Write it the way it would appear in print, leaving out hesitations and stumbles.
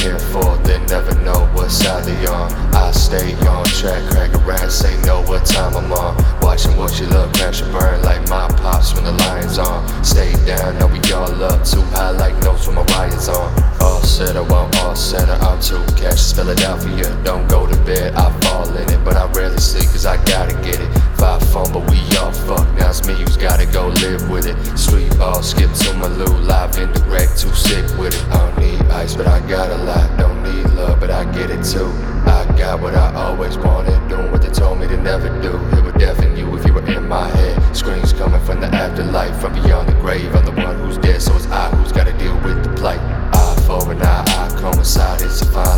here for, they never know what side they on. I stay on track, crack around, say know what time I'm on. Watching what you love, crash and burn like my pops when the lion's on. Stay down, know we all up, too high like notes when my riot's on. All set, I want all set, I'm too cash, Philadelphia, don't go to bed, I fall in it, but I rarely sleep cause I gotta get it. 5 phone, but we all fuck, now it's me who's gotta go live with it. Street ball, skip to my loo, live indirect, too sick with it. I don't need ice, but I got a lot, don't need love, but I get it too. I got what I always wanted, doing what they told me to never do. It would deafen you if you were in my head. Screams coming from the afterlife, from beyond the grave. I'm the one who's dead, so it's I who's gotta deal with the plight. Eye for an eye, coincide, it's a fine